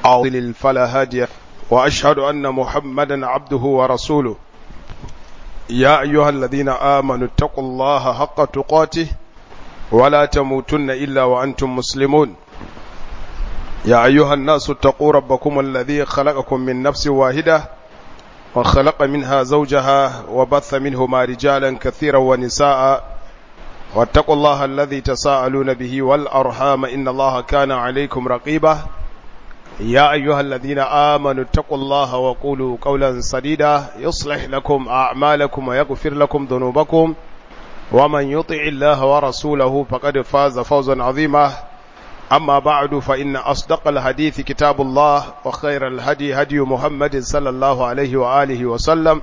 أضلل فلا هادي وأشهد أن محمدا عبده ورسوله يا أيها الذين آمنوا اتقوا الله حق تقاته ولا تموتن إلا وأنتم مسلمون يا أيها الناس اتقوا ربكم الذي خلقكم من نفس واحدة وخلق منها زوجها وبث منهما رجالا كثيرا ونساء واتقوا الله الذي تساءلون به والأرحام إن الله كان عليكم رقيبا يا أيها الذين آمنوا اتقوا الله وقولوا قولا سديدا يصلح لكم أعمالكم ويغفر لكم ذنوبكم ومن يطع الله ورسوله فقد فاز فوزا عظيما أما بعد فإن أصدق الحديث كتاب الله وخير الهدي هدي محمد صلى الله عليه وآله وسلم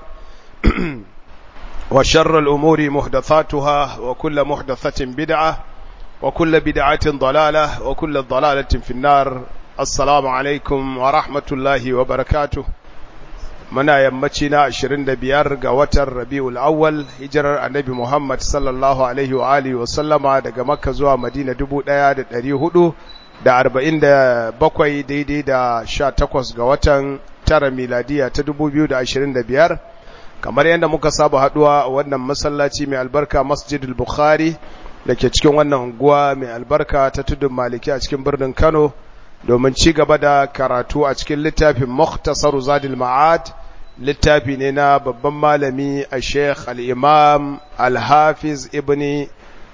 وشر الأمور محدثاتها وكل محدثة بدعة وكل بدعة ضلالة وكل ضلالة في النار السلام عليكم ورحمة الله وبركاته منا يمتنا 25 ga watan Rabiul Awwal hijirar Annabi Muhammad sallallahu alaihi wa alihi wa sallama daga Makka zuwa Madina 1447 daidai da 18 ga watan tara miladiya ta 2025 kamar yadda muka saba haduwa a wannan masallaci mai albarka Masjidul Bukhari dake cikin wannan unguwa mai albarka ta Tudun Maliki a cikin birnin Kano domin ci gaba da karatu a cikin littafin Mukhtasar Zadul Ma'ad littafi ne na babban malami a Sheikh al-Imam al-Hafiz ibn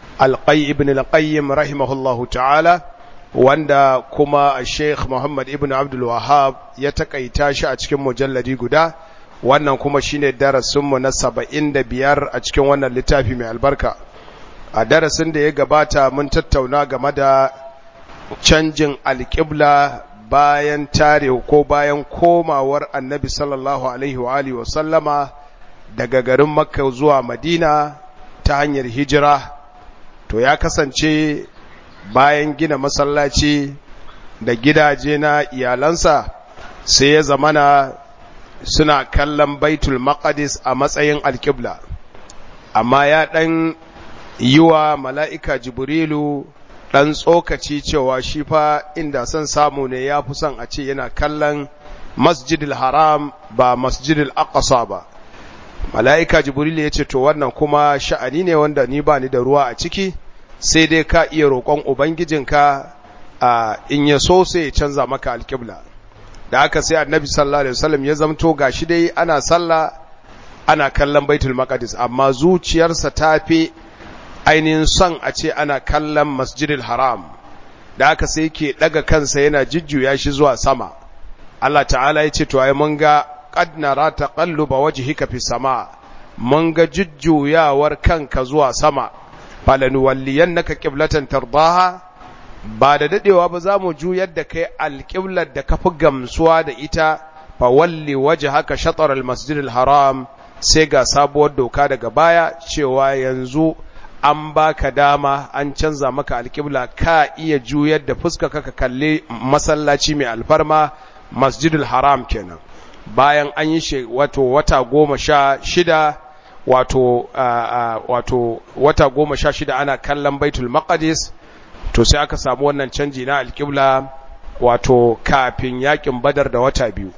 al-Qayyim rahimahullahu ta'ala wanda kuma a Sheikh Muhammad ibn Abdul Wahhab ya takaita shi a cikin mujalladi guda wannan kuma shine darasin mu na 75 a cikin wannan littafi mai albarka a darasin da ya gabata mun tattauna game da canjin alƙibla bayan tare ko bayan komawar annabi sallallahu alaihi wa alihi wa sallama daga garin makka zuwa madina ta hanyar hijira to ya kasance bayan gina masallaci da gidaje na iyalansa sai ya zamana suna kallon baitul maqdis a matsayin alƙibla amma ya ɗan yi wa mala'ika jibrilu ɗan tsokaci cewa shi fa inda son samu ne ya fi son a ce yana kallon masjidil haram ba masjidil aqsa ba mala'ika jibril ya ce to wannan kuma sha'ani ne wanda ni ba ni da ruwa a ciki sai dai ka iya roƙon ubangijinka in ya so sai ya canza maka alƙibla da aka sai annabi sallallahu alaihi wasallam ya zamto gashi dai ana sallah ana kallon baitul maqdis amma zuciyarsa ta fi ainihin son a ce ana kallon masjidil haram da aka sai ke daga kansa yana jujjuya shi zuwa sama Allah ta'ala ya ce to ai mun ga qad nara taqalluba wajhika fi sama mun ga jujjuyawar kanka zuwa sama falanuwalliyannaka qiblatan tardaha ba da dadewa ba za mu juyar da kai alqiblar da kafi gamsuwa da ita fa walli wajhaka shatr almasjidil haram sai ga sabuwar doka daga baya cewa yanzu an baka dama an canza maka alƙibla ka iya juyar da fuska ka kalle masallaci mai alfarma masjidul haram kenan bayan an yi wata 16 wato wata 16 ana kallon baitul maqdis to sai aka samu wannan canji na alƙibla wato kafin yakin badar da wata 2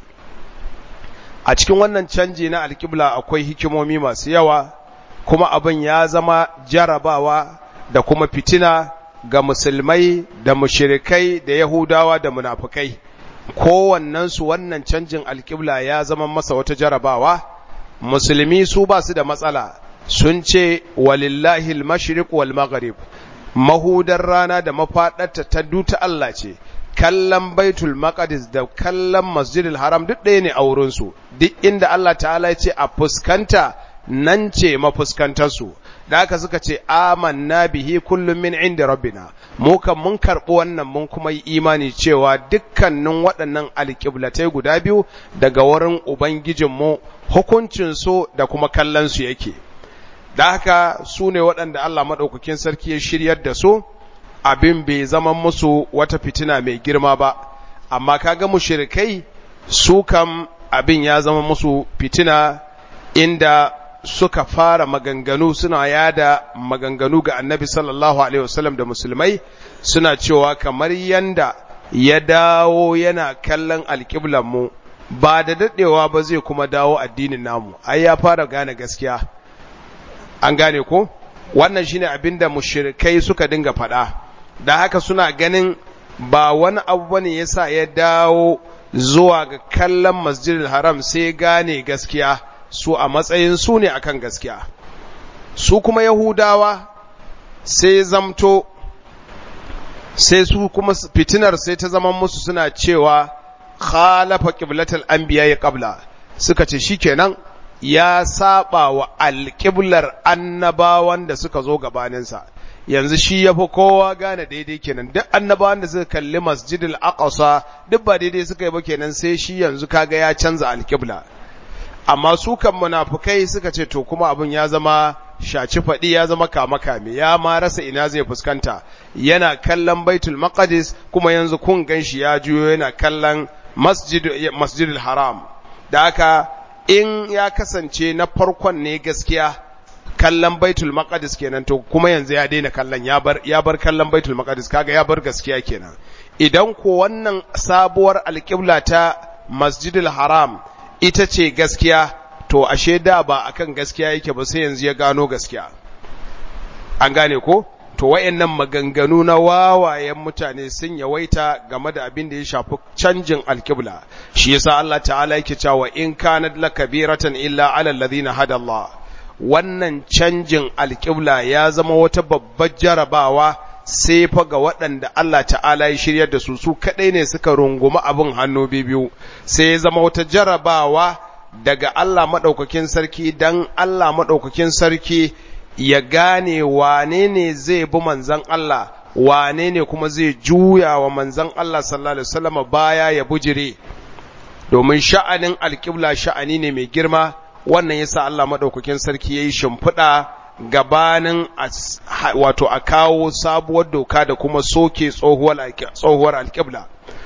a cikin wannan canji na alƙibla akwai hikimomi masu yawa kuma abin ya zama jarabawa da kuma fitina ga musulmai da mushrikai da yahudawa da munafikai kowannensu wannan canjin alƙibla ya zama masa wata jarabawa musulmi su ba su da matsala sun ce walillahi al-mashriq wal maghrib mahudar rana da mafadarta ta duta Allah ce kallon baitul maqdis da kallon masjidil haram duk ɗaya ne a wurin su duk inda Allah ta'ala ya ce a fuskanta nan ce mafuskantarsu da aka suka ce amanna bihi kullum min inda rabbina mu kan mun karɓi wannan mun kuma yi imani cewa dukkanin waɗannan alƙiblatai guda biyu daga wurin ubangijinmu hukuncinsu da kuma kallonsu yake da haka su ne waɗanda Allah maɗaukakin sarki ya shiryar da su abin bai zama musu wata fitina mai girma ba amma kaga mushrikai su kam abin ya zama musu fitina inda suka fara maganganu suna yada maganganu ga annabi sallallahu alaihi wasallam da musulmai suna cewa kamar yanda ya dawo yana kallon alƙiblan mu ba da daɗewa ba zai kuma dawo addinin namu ai ya fara gane gaskiya an gane ko wannan shine abinda mushrikai suka dinga faɗa da haka suna ganin ba wani abu bane yasa ya dawo zuwa ga kallon masjidil haram sai gane gaskiya su a matsayin su ne akan gaskiya su kuma yahudawa sai zamto sai su kuma fitinar sai ta zama musu suna cewa khalafa qiblatal anbiya qabla suka ce shikenan ya saba wa alqiblar annabawan da suka zo gabaninsa yanzu shi yafi kowa gane daidai kenan duk annabawan da suka kalli masjidil aqsa duk ba daidai suka yi ba kenan sai shi yanzu kaga ya canza alqibla amma su kan munafikai suka ce to kuma abin ya zama shaci faɗi ya zama kame ya ma rasa ina zai fuskanta yana kallon baitul maqdis kuma yanzu kun ganshi ya juyo yana kallon masjidil haram da haka in ya kasance na farkon ne gaskiya kallon baitul maqdis kenan to kuma yanzu ya daina kallon ya bar kallon baitul maqdis kaga ya bar gaskiya kenan idan ko wannan sabuwar alƙibla ta masjidil haram ita ce gaskiya to ashe da ba akan gaskiya yake ba sai yanzu ya gano gaskiya an gane ko to wayannan maganganu na wawayen mutane sun yawaita game da abin da ya shafi canjin alqibla shi yasa Allah ta'ala yake cewa in kanat lakabiratan illa ala alladhina hada Allah wannan canjin alqibla ya zama wata babbar jarabawa sai fa ga waɗanda Allah ta'ala ya shiryar da su kadai ne suka rungumi abin hannu biyu sai ya zama wata jarabawa daga Allah maɗaukakin sarki dan Allah maɗaukakin sarki ya gane wane ne zai bi manzan Allah wane ne kuma zai juya wa manzan Allah sallallahu alaihi wasallam baya ya bujire domin sha'anin alƙibla sha'ani ne mai girma wannan yasa Allah maɗaukakin sarki yayi shimfiɗa gabanin wato a kawo sabuwar doka da kuma soke tsohuwar alƙibla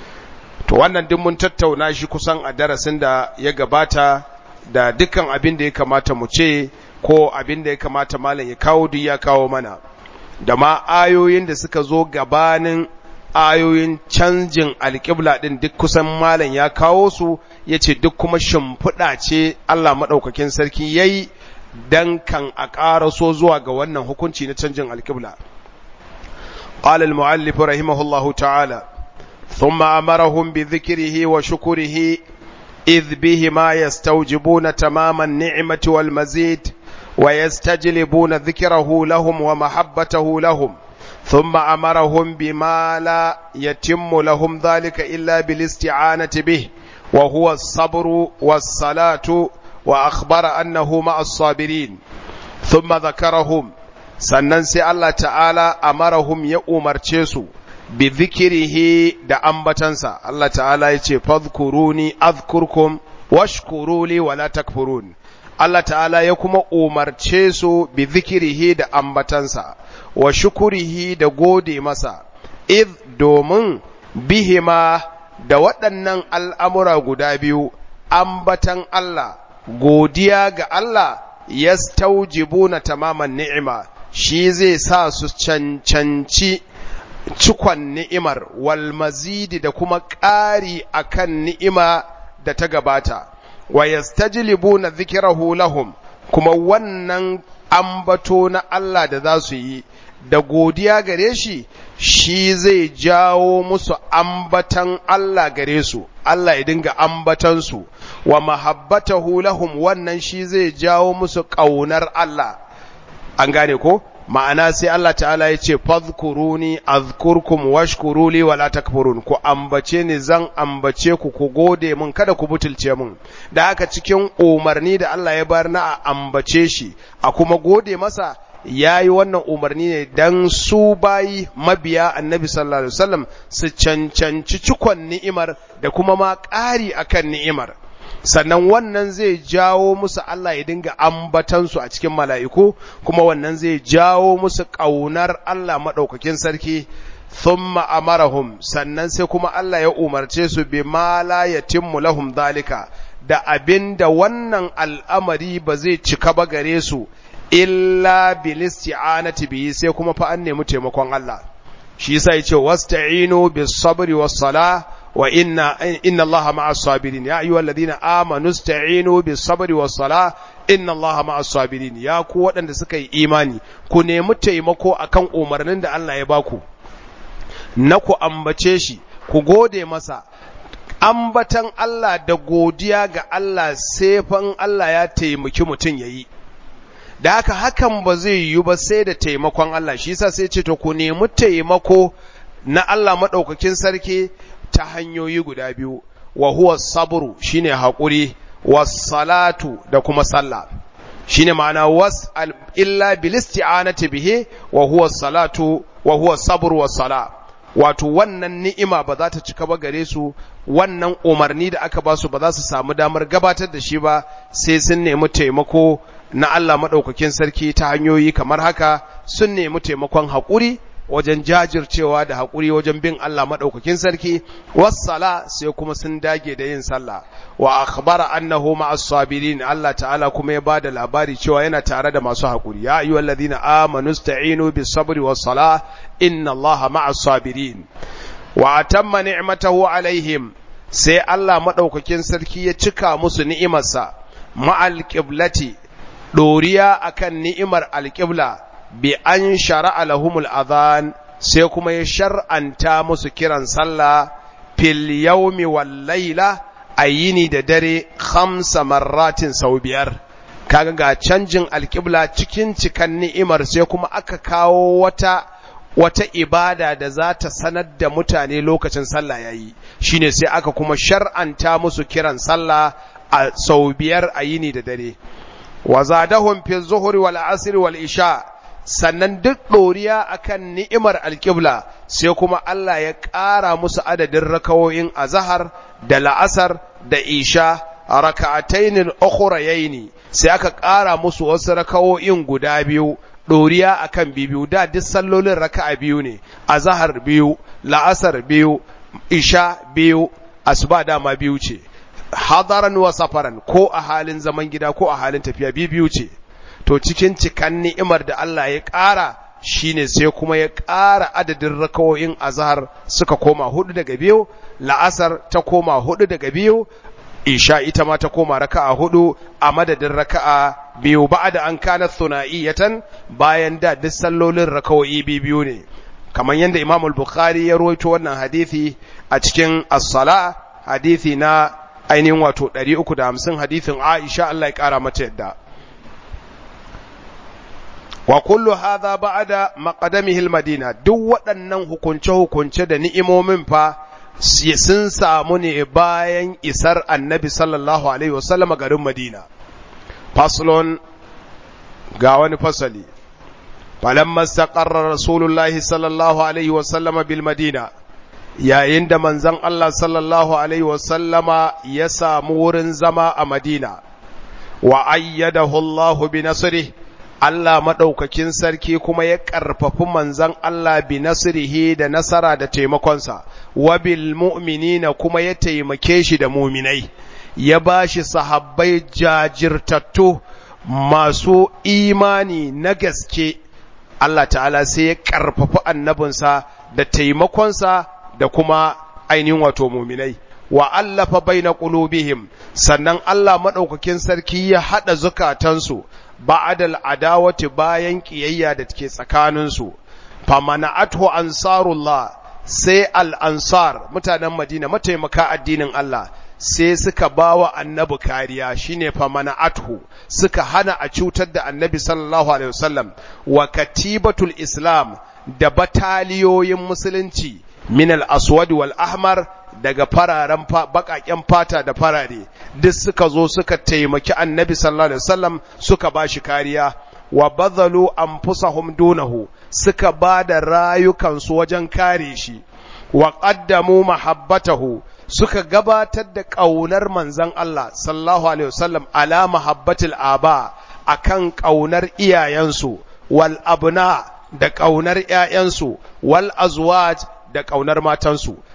to wannan duk mun tattauna shi kusan a darasin da ya gabata da dukkan abin da ya kamata mu ce ko abin da ya kamata malam ya kawo duk ya kawo mana da ma ayoyin da suka zo gabanin ayoyin canjin alƙibla din duk kusan malam ya kawo su yace duk kuma shimfiɗa ce Allah madaukakin sarki yayi dan kan a ƙaraso zuwa ga wannan hukunci na canjin alƙibla qala al-muallif rahimahullahu ta'ala ثم أمرهم بذكره وشكره إذ بهما يستوجبون تمام النعمة والمزيد ويستجلبون ذكره لهم ومحبته لهم ثم أمرهم بما لا يتم لهم ذلك إلا بالاستعانة به وهو الصبر والصلاة وأخبر أنه مع الصابرين ثم ذكرهم سننسي الله تعالى أمرهم يأمر تشيسو bi zikirihi da ambatansa Allah ta'ala ya ce fadhkuruni azkurkum washkuru li wala takfurun Allah ta'ala ya kuma umarce su bi zikirihi da ambatansa wa shukurihi da gode masa id domin bihima da waɗannan al'amura guda biyu ambatan Allah godiya ga Allah yastaujibuna tamaman ni'ima shi zai sa su cancanci cikon ni'imar wal mazidi da kuma ƙari akan ni'ima da ta gabata wa yastajlibuna dhikrahu lahum kuma wannan ambato na Allah da za su yi da godiya gare shi shi zai jawo musu ambatan Allah gare su Allah ya dinga ambatan su wa mahabbatahu lahum wannan shi zai jawo musu ƙaunar Allah an gane ko ma'ana sai Allah ta'ala ya ce fadhkuruni azkurkum washkuru li wala takfurun ku ambace ni zan ambace ku ku gode mun kada ku butulce mun da haka cikin umarni da Allah ya bar na a ambace shi a kuma gode masa yayi wannan umarni ne dan su bayi mabiya annabi sallallahu alaihi wasallam su cancanci cikon ni'imar da kuma ma ƙari akan ni'imar sannan wannan zai jawo musu Allah ya dinga ambatansu a cikin mala'iku kuma wannan zai jawo musu ƙaunar Allah maɗaukakin sarki thumma amarahum sannan sai kuma Allah ya umarce su bi ma la yatimmu lahum zalika da abinda wannan al'amari ba zai cika ba gare su illa bil isti'anati bihi sai kuma fa an nemi taimakon Allah shi yasa yace wasta'inu bis sabri was sala wa inna Allaha ma'as sabirin ya ayyuhalladhina amanu ista'inu bis sabri was sala inna Allaha ma'as sabirin ya ku waɗanda suka yi imani ku nemi taimako akan umarnin da Allah ya baku na ku ambace shi ku gode masa ambatan Allah da godiya ga Allah sai fan Allah ya taimaki mutum yayi da haka hakan ba zai yi ba sai da taimakon Allah shi yasa sai ce to ku nemi taimako na Allah madaukakin sarki ta hanyoyi guda biyu wa huwa sabru shine hakuri was salatu da kuma sallah shine ma'ana was illa bil isti'anati bihi wa huwa salatu wa huwa sabru was sala wato wannan ni'ima ba za ta cika ba gare su wannan umarni da aka ba su ba za su samu damar gabatar da shi ba sai sun nemi taimako na Allah madaukakin sarki ta hanyoyi kamar haka sun nemi taimakon hakuri wajen jajircewa da haƙuri wajen bin Allah maɗaukakin sarki wassala sai kuma sun dage da yin sallah wa akhbara annahu ma'as sabirin Allah ta'ala kuma ya bada labari cewa yana tare da masu haƙuri ya ayyuhal ladina amanu ista'inu bis sabri was sala inna Allaha ma'as sabirin wa atamma ni'matahu alaihim sai Allah maɗaukakin sarki ya cika musu ni'imarsa ma'al qiblati doriya akan ni'imar alqibla bi an shara'a lahumul adhan sai kuma ya shar'anta musu kiran sallah fil yawmi wal layla ayini da dare 5 marratin sau 5 kaga ga canjin alqibla cikin cikan ni'imar sai kuma aka kawo wata ibada da za ta sanar da mutane lokacin sallah yayi shine sai aka kuma shar'anta musu kiran sallah a sau 5 ayini da dare wa zadahum fi zuhri wal asri wal isha sannan duk ɗoriya akan ni'imar alƙibla sai kuma Allah ya ƙara musu adadin rakawoyin azhar da la'asar da isha raka'atayn ukhrayayn sai aka ƙara musu wasu rakawoyin guda biyu ɗoriya akan biyu da duk sallolin raka'a biyu ne azhar biyu la'asar biyu isha biyu asuba dama biyu ce hadaran wa safaran ko a halin zaman gida ko a halin tafiya biyu ce to cikin cikan ni'imar da Allah ya ƙara shine sai kuma ya ƙara adadin rakawoyin azhar suka koma 4 daga 2 la'asar ta koma 4 daga 2 isha ita ma ta koma raka'a 4 a madadin raka'a 2 ba'da an kana thuna'iyatan bayan da duk sallolin rakawoyi biyu ne kamar yanda Imam al-Bukhari ya rawaito wannan hadisi a cikin as-sala hadisi na ainihin wato 350 hadisin Aisha Allah ya ƙara mata yadda wa kullu hadha ba'da maqdamihi al-madina duk waɗannan hukunce da ni'imomin fa sun samu ne bayan isar annabi sallallahu alaihi wasallam garin Madina faslon ga wani fasali falamma istaqarra rasulullahi sallallahu alaihi wasallam bil madina yayin da manzon Allah sallallahu alaihi wasallama ya samu wurin zama a Madina wa ayyadahu Allah bi nasrihi Allah maɗaukakin sarki kuma ya ƙarfafi manzan Allah bi nasrihi da nasara da taimakonsa, wa bil mu'minina kuma ya taimake shi da muminai, ya ba shi sahabbai jajirtattu masu imani na gaske, Allah ta'ala sai ya ƙarfafi annabinsa da taimakonsa da kuma ainihin wato muminai. Wa allafa baina qulubihim sannan Allah maɗaukakin sarki ya haɗa zukatansu ba'adal adawati bayan kiyayya da take tsakaninsu famana'athu ansarullah sai al-ansar mutanen Madina mataimaka addinin Allah sai suka bawa annabi kariya shine famana'athu suka hana a cutar da annabi sallallahu alaihi wasallam wa katibatul islam da bataliyoyin musulunci min al-aswad wal ahmar daga fararen bakaken fata da farare duk suka zo suka taimaki annabi sallallahu alaihi wasallam suka bashi kariya wa badhalu anfusahum dunahu suka bada rayukansu wajen kare shi wa qaddamu mahabbatahu suka gabatar da kaunar manzon Allah sallallahu alaihi wasallam ala mahabbatil aba akan kaunar iyayensu wal abna da kaunar ƴaƴansu wal azwaj da ƙaunar matansu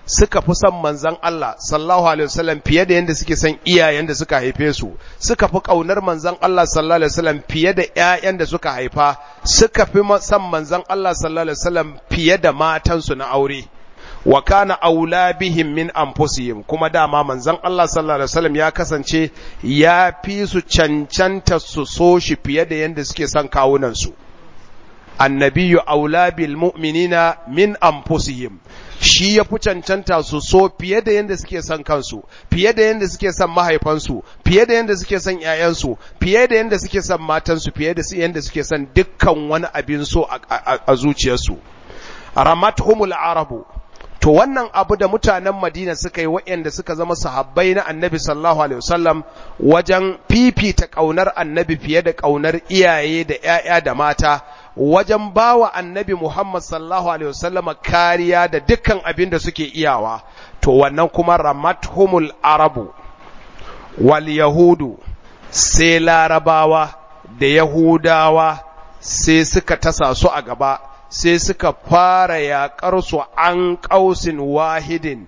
suka fi son manzon Allah sallallahu alaihi wasallam fiye da yanda suke son iyayen da suka haife su, suka fi kaunar manzon Allah sallallahu alaihi wasallam fiye da ƴaƴan da suka haifa, suka fi son manzon Allah sallallahu alaihi wasallam fiye da matansu na aure. Wa kana aula bihim min anfusihim, kuma dama manzon Allah sallallahu alaihi wasallam ya kasance ya fi su cancanta su so shi fiye da yanda suke son kawunan su. Annabiyyu aula bil mu'minina min anfusihim, shi ya fi cancanta su so fiye da yanda suke son kansu, fiye da yanda suke son mahaifansu, fiye da yanda suke son ƴaƴansu, fiye da yanda suke son matansu, fiye da yanda suke son dukkan wani abin so a zuciyarsu. Ramathumul arabu, to wannan abu da mutanen Madina suka yi waɗanda suka zama sahabbai na Annabi sallallahu alaihi wasallam wajen fifita kaunar Annabi fiye da kaunar iyaye da ƴaƴa da mata, wajen bawa Annabi Muhammad sallallahu alaihi wasallam kariya da dukkan abin da suke iyawa, to wannan kuma ramathumul arabu wal yahudu, sai larabawa da yahudawa sai suka tasa su a gaba, sai suka fara yaƙar su an ƙausin wahidin,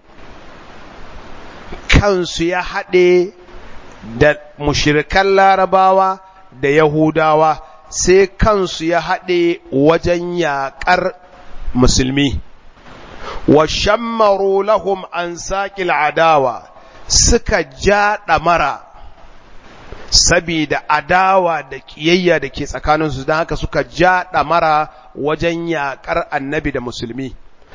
kansu ya haɗe da mushrikan larabawa da yahudawa, sai kansu ya haɗe wajen yaƙar musulmi. Wa shammaru lahum an saƙil adawa, suka ja ɗamara sabida adawa da ƙiyayya da ke tsakaninsu, don haka suka ja ɗamara wajen yaƙar Annabi da musulmi.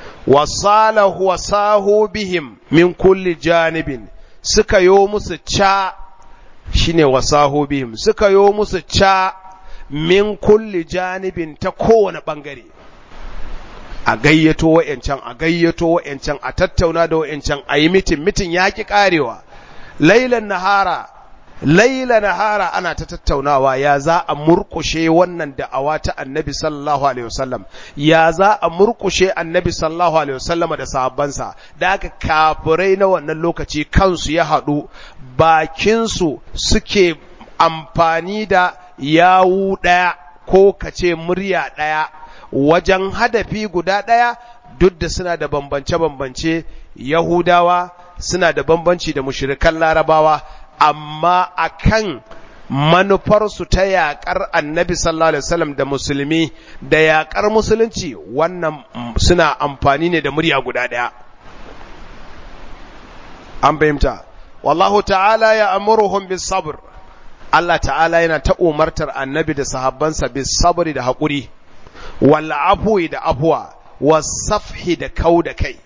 Wasahu bihim min kulli janibin, suka yo musu shine wasahu bihim, suka yo musu min kulli janibin, ta kowane ɓangare. A gayyato wa'yancan, a gayyato wa'yancan, a tattauna da wa'yancan, a yi mitin ya ƙi ƙarewa. Laila nahara ana ta tattaunawa, ya za a murkushe wannan da'awa ta Annabi sallallahu alaihi wasallam, ya za a murkushe Annabi sallallahu alaihi wasallam da sahabbansa. Da aka kafirai na wannan lokaci kansu ya haɗu, bakinsu suke amfani da yawu ɗaya ko kace murya ɗaya wajen hadafi guda ɗaya, duk da suna da bambance-bambance. Yahudawa suna da bambanci da mushrikan larabawa, amma akan manufarsu ta yaƙar Annabi sallallahu alaihi wasallam da musulmi da yaƙar musulunci, wannan suna amfani ne da murya guda ɗaya. An fahimta. Wallahu ta'ala ya amuruhum bis sabr, Allah ta'ala yana ta umartar Annabi da sahabbansa bis sabri da haƙuri, wal afwi da afwa, was safhi da kau da kai.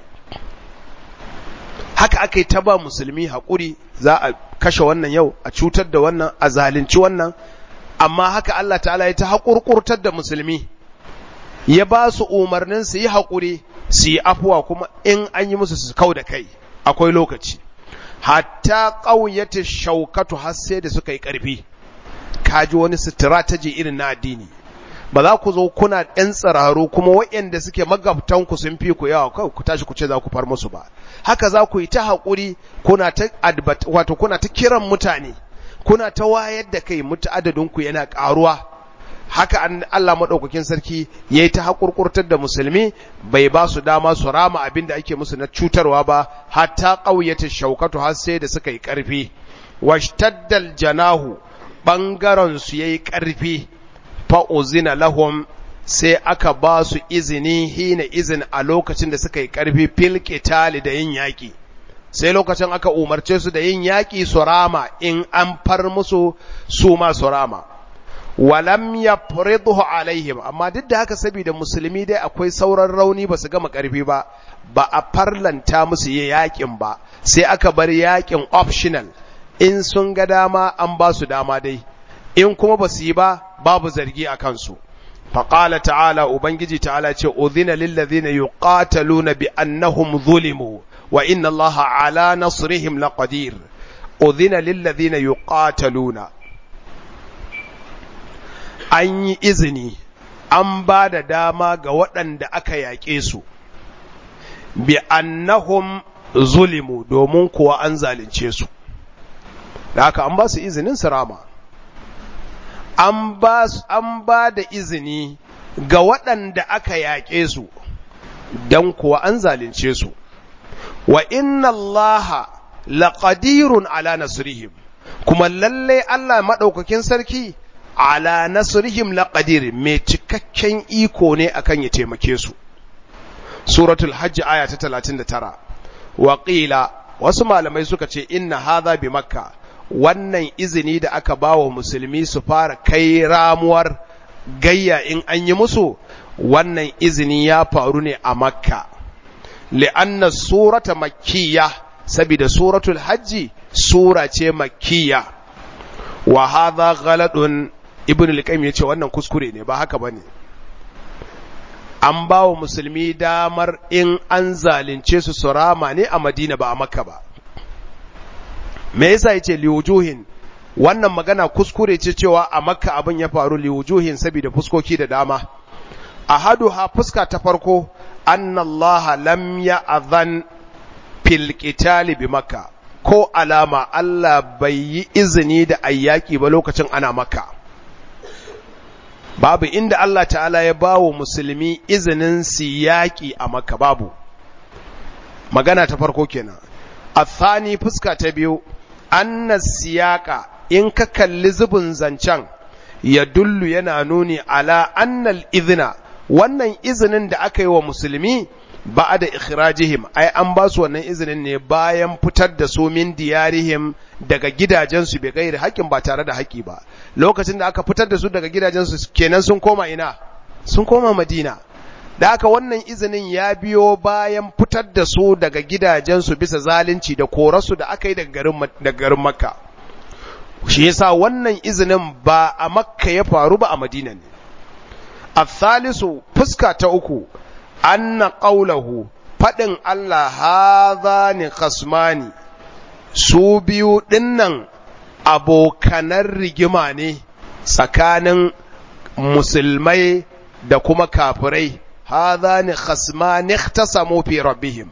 Haka aka yi ta ba musulmi haƙuri, za a kashe wannan yau, a cutar da wannan, a zalunci wannan, amma haka Allah ta'ala ya ta haƙurƙurtar da musulmi, ya ba su umarnin su yi haƙuri, su yi afuwa, kuma in an yi musu su kau da kai, akwai lokaci. Hatta ƙauyata shaukatu, har sai da suka yi ƙarfi. Kaji wani strategy irin na addini. Ba za ku zo kuna ɗan tsiraru kuma waɗanda suke magabtanku sun fi ku yawa, kawai ku tashi ku ce za ku far musu ba. Haka za ku yi ta haƙuri, kuna ta kiran mutane, kuna ta wayar da kai, adadinku yana ƙaruwa. Haka Allah maɗaukakin sarki ya yi ta haƙurƙurtar da musulmi, bai ba su dama su rama abin da ake musu na cutarwa ba, hatta ƙauyata shaukatu, har sai da suka yi ƙarfi. Washtaddal janahu, ɓangarensu ya yi ƙarfi. Fa'uzina lahum, sai aka ba su izini, hina izin, a lokacin da suka yi ƙarfi, fil qitali, da yin yaƙi. Sai lokacin aka umarce su da yin yaƙi su rama, in an far musu su ma su rama. Walam yafridhu alaihim, amma duk da haka saboda musulmi dai akwai sauran rauni, ba su gama ƙarfi ba, ba a farlanta musu yi yaƙin ba, sai aka bar yaƙin optional, in sun ga dama an ba su dama dai, in kuma ba su yi ba babu zargi a kansu. Faƙala ta'ala, Ubangiji ta'ala ce, Udhina lillazina yuqataluna bi annahum zulimu, wa inna Allaha ala nasrihim laqadir. Udhina lillazina yuqataluna, an yi izini, an ba da dama ga waɗanda aka yaƙe su, bi annahum zulimu, domin kuwa an zalunce su. Da haka an ba su izinin su rama. An ba da izini ga waɗanda aka yaƙe su, don kuwa an zalunce su. wa inna allaha laqadirun ala nasrihim, kuma lalle Allah madaukakin sarki ala nasrihim laqadir, mai cikakken iko ne akan ya taimake su. Suratul Hajj aya ta 39. Wa qila, wasu malamai suka ce inna hadha bi Makka, wannan izini da aka bawa musulmi su fara kai ramuwar gayya in an yi musu, wannan izini ya faru ne a Makka. Li'anna surata makkiyya, saboda suratul Hajji sura ce makkiyya. Wa hadha ghaladun, ibn al-Qayyim yace wannan kuskure ne, ba haka bane. An bawa musulmi damar in an zalunce su surama ne a Madina ba a Makka ba. Me yasa yace liwujuhin? Wannan magana kuskure ce cewa a Makka abin ya faru liwujuhin saboda fuskoki da dama. Ahaduha, fuska ta farko, anna Allah lam ya'zan fil qitali bi Makka, ko alama Allah bai yi izini da ayyaki ba lokacin ana Makka. Babu inda Allah ta'ala ya bawo musulmi izinin siyaki a Makka, babu. Magana ta farko kenan. Athani, fuska ta biyu, anna siyaka, in ka kalli zubin zancen, ya dullu yana nuni ala annal izina, wannan izinin da aka yi wa musulmi ba da ikhrajihim, ai an ba su wannan izinin ne bayan fitar da su min diyarihim daga gidajensu bai gairi haƙƙin, ba tare da haƙƙi ba. Lokacin da aka fitar da su daga gidajensu kenan sun koma ina? Sun koma Madina. Da haka wannan izinin ya biyo bayan fitar da su daga gidajensu bisa zalunci da korarsu da aka yi daga garin Makka. Shi yasa wannan izinin ba a Makka ya faru ba, a Madina ne. Athalisu, fuska ta uku, anna qawlahu, fadin Allah, hadhani khasmani, su biyu dinnan abokanan rigima ne tsakanin musulmai da kuma kafirai. Hadhani khasmani ikhtasamu fi rabbihim.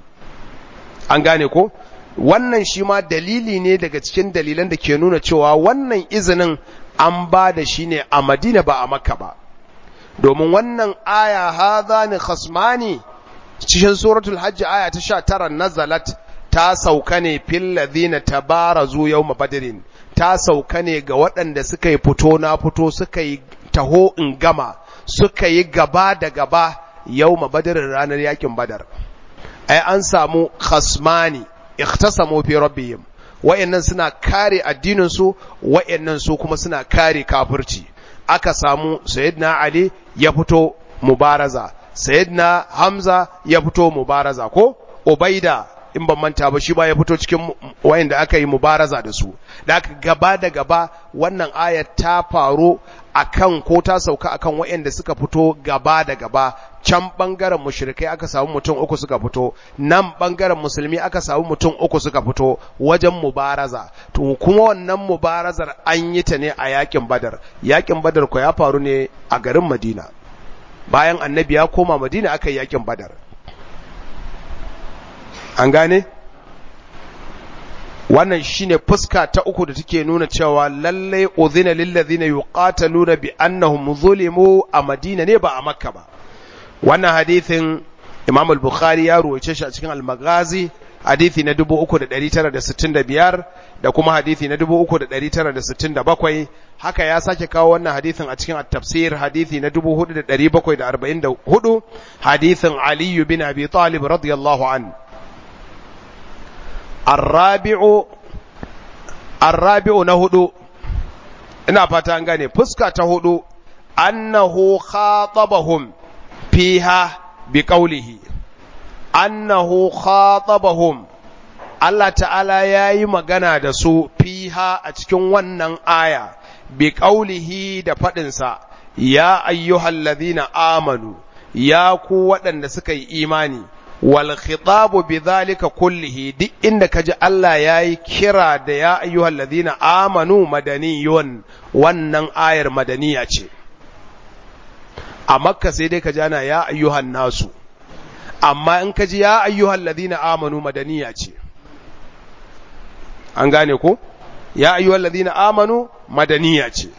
An gane ko? Wannan shi ma dalili ne daga cikin dalilan da ke nuna cewa wannan izinin an ba da shi ne a Madina ba a Makka ba. Domin wannan aya hadhani khasmani cikin suratul Hajj aya ta 19 nazalat, ta sauka ne fil ladina tabarazu yawma badrin, ta sauka ne ga waɗanda suka yi fito na fito, suka yi taho in gama, suka yi gaba da gaba yawma badrin, ranar yakin Badar. Ai an samu khasmani ikhtasamu fi rabbihim, wayannan suna kare addinin su, wayannan su kuma suna kare kafirci. Aka samu sayyidina Ali ya fito mubaraza, sayyidina Hamza ya fito mubaraza, ko Ubaida in ban manta ba shi ba ya fito cikin wayanda aka yi mubaraza da su. Da aka gaba da gaba, wannan ayat ta faru akan, ko ta sauka akan wayanda suka fito gaba da gaba. Can bangaren mushrikai aka samu mutum uku suka fito, nan bangaren musulmi aka samu mutum uku suka fito wajen mubaraza. To kuma wannan mubarazar an yi ta ne a yakin Badar. Yakin Badar ko ya faru ne a garin Madina. Bayan annabi ya koma Madina aka yi yakin Badar. An gane? Wannan shine fuska ta uku da take nuna cewa lallai udhina lil ladhina yuqataluna bi annahum zulimu, a Madina ne ba a Makka ba. Wannan hadithin Imam al-Bukhari ya ruwaice shi a cikin al-Maghazi, hadithi na 3965 da kuma hadithi na 3967. Haka ya sake kawo wannan hadithin a cikin at-Tafsir, hadithi na 4744, hadithin Ali bin Abi Talib radiyallahu anhu. Arrabi'u na hudu, ina fata an gane, fuska ta hudu, annahu khatabahum fiha bi qawlihi, annahu khatabahum, Allah ta'ala yayi magana da su fiha a cikin wannan aya bi qawlihi da fadin sa, ya ayyuhalladhina amanu, ya ku waɗanda suka yi imani. Wal khitabu bidhalika kullihi, duk inda kaji Allah yayi kira da ya ayyuhal ladina amanu madaniyun, wannan ayar madaniya ce. A Makka sai dai kaji ana ya ayyuhan nasu, amma in kaji ya ayyuhal ladina amanu madaniya ce. An gane ko? Ya ayyuhal ladina amanu madaniya ce.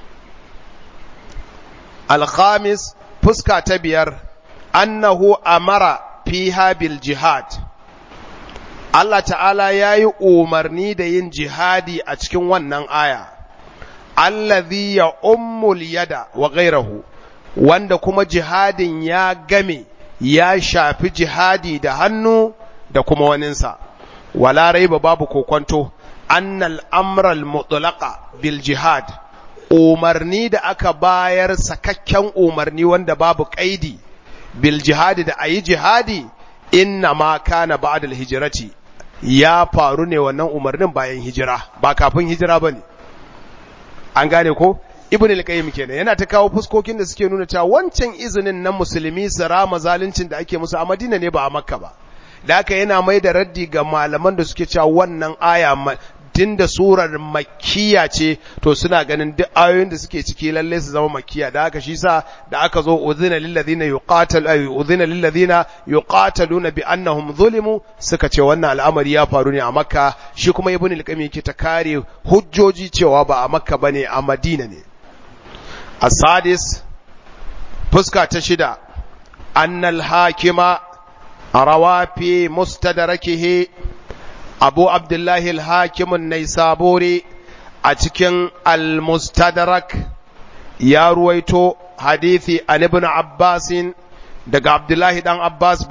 Al-khamis, fuska ta biyar, annahu amara fiha bil jihad, Allah ta'ala yayi umarni da yin jihadi a cikin wannan aya allazi ya ummul yada wa ghayruhu wanda kuma jihadin ya game ya shafi jihadi da hannu da kuma waninsa wala raiba babu kokonto annal amral mutlaqa bil jihad umarni da aka bayar sakakken umarni wanda babu kaidi bil jihadi da ayi jihadi inna ma kana ba'da al hijrati ya faru ne wannan umarnin bayan hijira ba kafin hijira bane an gane ko ibn al-qayyim kenan yana ta kawo fuskokin da suke nuna cewa wancan izinin na musulmi su rama zaluncin da ake musu a Madina ne ba a Makka ba da haka yana mai da raddi ga malaman da suke cewa wannan aya tunda surar makkiya ce to suna ganin duk ayoyin da suke ciki lalle su zama makkiya da haka shi sa da aka zo udhina lil ladina yuqataluna bi annahum zulimu suka ce wannan al'amari ya faru ne a Makka shi kuma ibn al-qayyim yake ta kare hujjoji cewa ba a Makka bane a Madina ne السادس فسكة تشدى أن الحاكم روى في مستدركه أبو عبد الله الحاكم النيسابوري أتكن المستدرك يا رويتو حديثي عن ابن عباس دق عبد الله دان عباس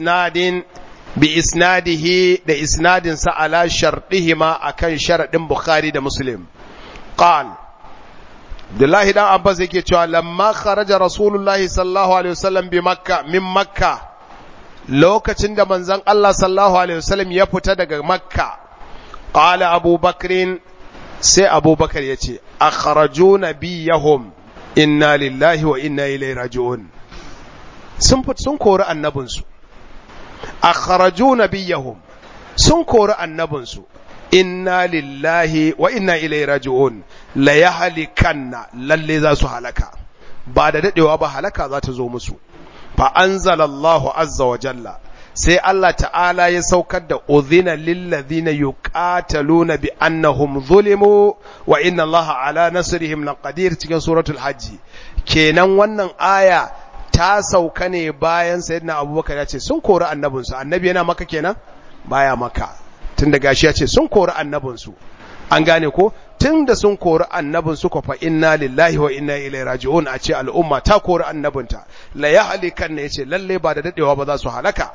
بإسناده دا إسناد سألا شرطهما أكن شرط بخاري دا مسلم قال Abdullahi dan Abbas yake cewa lamma kharaja Rasulullahi sallallahu alaihi wasallam min Makka lokacin da manzon Allah sallallahu alaihi wasallam ya fita daga Makka qala Abu Bakr sai Abu Bakar yace akhraju nabiyahum inna lillahi wa inna ilaihi raji'un sun kori annabinsu akhraju nabiyahum sun kori annabinsu inna lillahi wa inna ilaihi raji'un la yahlikanna lalle za su halaka ba da dadewa ba halaka za ta zo musu fa anzalallahu azza wa jalla sai Allah ta'ala ya saukar da udhina lil ladhina yuqataluna bi annahum zulimu wa inna Allaha ala nasrihim laqadir cikin suratul hajj kenan wannan aya ta sauka ne bayan sayyidina Abubakar ya ce sun kori annabinsu annabi yana maka kenan baya maka tunda gashi ya ce sun kori annabinsu an gane ko tunda sun kori annabinsu ko fa inna lillahi wa inna ilaihi raji'un a ce al'umma ta kori annabinta la yahlikan ne yace lalle ba da dadewa ba za su halaka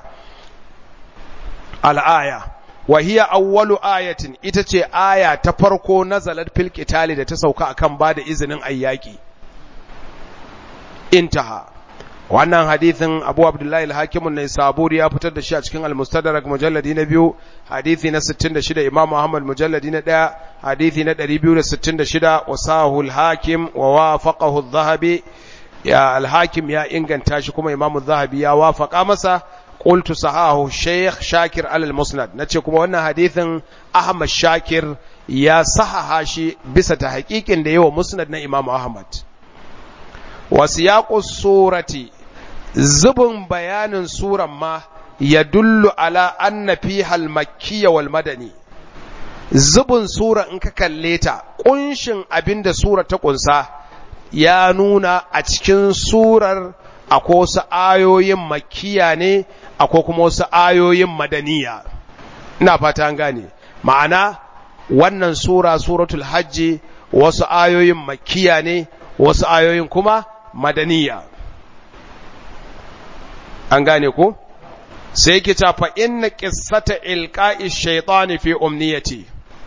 al-aya wa hiya awwalu ayatin ita ce aya ta farko nazalat fil qitali da ta sauka akan bada izinin ayyaki intaha wannan hadithin Abu Abdullahi al-Hakim an-Naisaburi ya fitar da shi a cikin al-Mustadrak mujalladi na 2 hadithi na 66 Imam Ahmad mujalladi na 1 hadithi na 266 wasahu al-Hakim wa wafaqahu adh-Dhahabi ya al-Hakim ya inganta shi kuma Imam adh-Dhahabi ya wafaqa masa qultu sahahu Sheikh Shakir al-Musnad nace kuma wannan hadithin Ahmad Shakir ya sahaha shi bisa ta haƙiƙin da yawa Musnad na Imam Ahmad wasiyaqus surati zubin bayanin suran ma ya dullu ala anna fiha al-makkiyya wal madani zubin sura in ka kalle ta kunshin abinda sura ta kunsa ya nuna a cikin surar akwai wasu ayoyin makkiya ne akwai kuma wasu ayoyin madaniya ina fata an gane ma'ana wannan suratul hajji wasu ayoyin makkiya ne wasu ayoyin kuma madaniya an gane ko sai ki ta fa inna qissata ilqa'i shaytani fi umniyati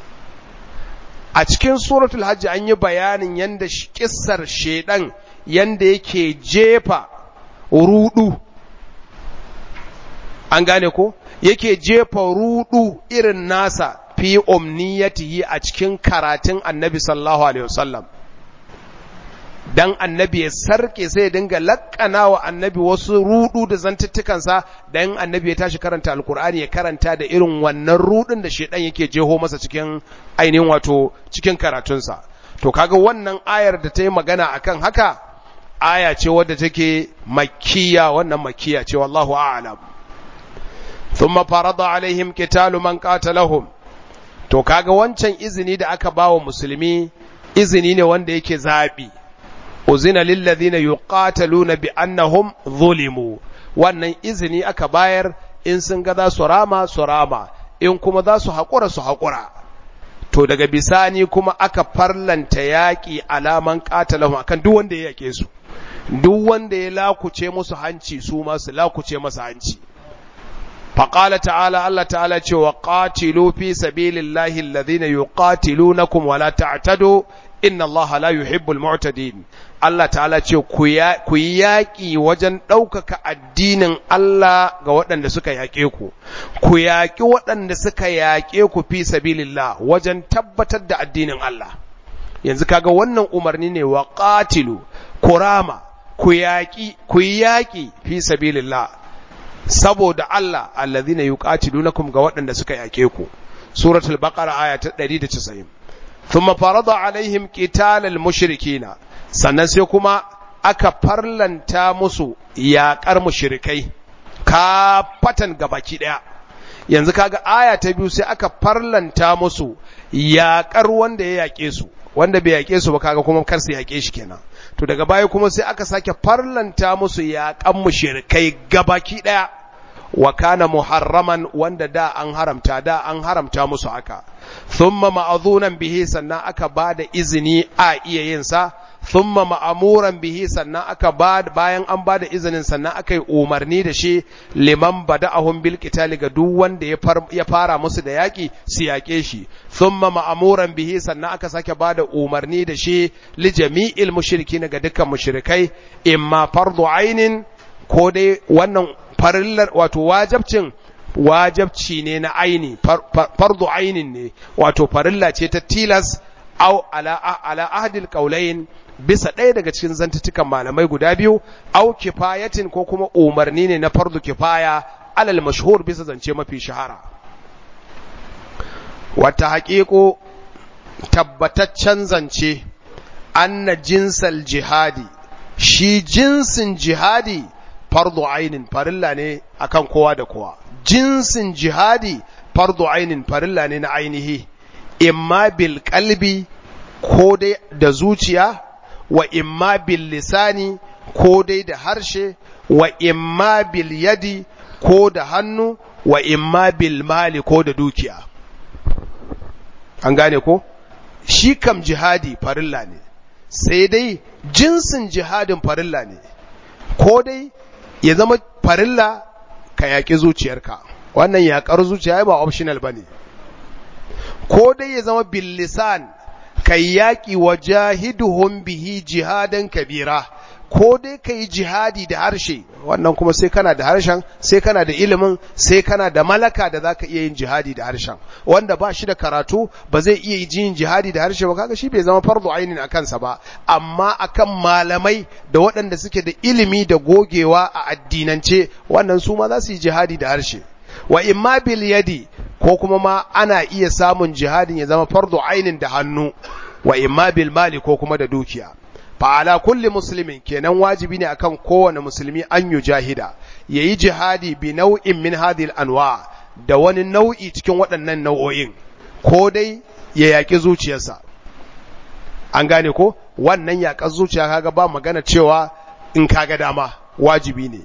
a cikin suratul hajj an yi bayanin yanda kissar shedan yanda yake jefa rudu an gane ko yake jefa rudu irin nasa fi umniyatihi a cikin karatun annabi sallallahu alaihi wasallam dan annabi ya sarke sai ya dinga lakkana wa annabi wasu rudu da zantuttukansa dan annabi ya tashi karanta alkur'ani ya karanta da irin wannan rudin da shedan yake jeho masa cikin ainihin wato cikin karatunsa to kaga wannan ayar da ta yi magana akan haka aya ce wadda take makkiya wannan makkiya ce wallahu a'lam thumma farada alaihim qitalu man qatalahum to kaga wancan izini da aka bawa musulmi izini ne wanda yake zabi uzina lillazina yuqataluna bi annahum zulimu wannan izini aka bayar in sun ga za su rama in kuma za su haƙura su haƙura. To daga bisani kuma aka farlanta yaƙi alaman qatalahum akan duk wanda ya yake su, duk wanda ya lakuce musu hanci su ma su lakuce masa hanci. Faqala ta'ala, Allah ta'ala ce wa qatilu fi sabilillahi alladhina yuqatilunakum wa la ta'tadu inna Allaha la yuhibbul mu'tadin. Allah ta'ala ce ku yi yaƙi wajen ɗaukaka addinin Allah ga waɗanda suka yaƙe ku, ku yaƙi waɗanda suka yaƙe ku fi sabilillah wajen tabbatar da addinin Allah. Yanzu kaga wannan umarni ne wa qatilu, kurama, ku yi yaƙi fi sabilillah saboda Allah alladhina yuqatilunakum ga waɗanda suka yaƙe ku. Suratul Baqara aya ta 190. Thumma farada alaihim qitalal mushrikina, sannan sai kuma aka farlanta musu yaƙar mushrikai kafatan gabaki ɗaya. Yanzu kaga aya ta biyu sai aka farlanta musu yaƙar wanda ya yaƙe su, wanda bai yaƙe su ba kaga kuma kar su yaƙe shi kenan. To daga baya kuma sai aka sake farlanta musu yaƙan mushrikai gabaki ɗaya, wa kana muharraman wanda da an haramta musu haka. Thumma ma'azunan bihi, sannan aka bada izini a iya yin sa. Thumma ma'amuran bihi, sannan bayan an bada izinin sannan aka yi umarni da shi liman bada'ahum bil qitali ga duk wanda ya fara musu da yaki su yake shi. Thumma ma'amuran bihi, sannan aka sake bada umarni da shi li jami'il mushrikin ga dukkan mushrikai, imma fardu ainin, ko dai wannan farillar wato wajabci ne na aini, fardu ainin ne, wato farilla ce ta tilas, au ala ahdil qaulain, bisa ɗaya daga cikin zantutukan malamai guda biyu, au kifayatin, ko kuma umarni ne na fardu kifaya alal mashhur bisa zance mafi shahara. Wata haƙiƙo tabbataccen zance anna jinsal jihadi, shi jinsin jihadi fardu ainin farilla ne akan kowa da kowa. Jinsin jihadi fardu ainin farilla ne na ainihi, imma bil qalbi, ko dai da zuciya, wa imma bil lisani, ko dai da harshe, wa imma bil yadi, ko da hannu, wa imma bil mali, ko da dukiya. An gane ko? Shi kam jihadi farilla ne, sai dai jinsin jihadin farilla ne, ko dai ya zama farilla ka yaƙi zuciyarka, wannan yaƙar zuciya ba optional bane, ko dai ya zama bil lisan kai yaƙi wa jahiduhum bihi jihadan kabira, ko dai kai jihadi da harshe, wannan kuma sai kana da harshen, sai kana da ilimin, sai kana da malaka da zaka iya yin jihadi da harshen. Wanda ba shi da karatu ba zai iya yin jihadi da harshe ba, kaga shi bai zama fardu ainin a kansa ba, amma akan malamai da waɗanda suke da ilimi da gogewa a addinance, wannan su ma za su yi jihadi da harshe. Wa imma bil yadi, ko kuma ma ana iya samun jihadin ya zama fardu ainin da hannu, wa imma bil mali, ko kuma da dukiya. Fa ala kulli muslimin, kenan wajibi ne akan kowane musulmi an yujahida, yayi jihadi bi nau'in min hadhihi al-anwa, da wani nau'i cikin waɗannan nau'o'in, ko dai ya yaƙi zuciyarsa. An gane ko? Wannan yaƙar zuciya kaga ba magana cewa in kaga dama, wajibi ne.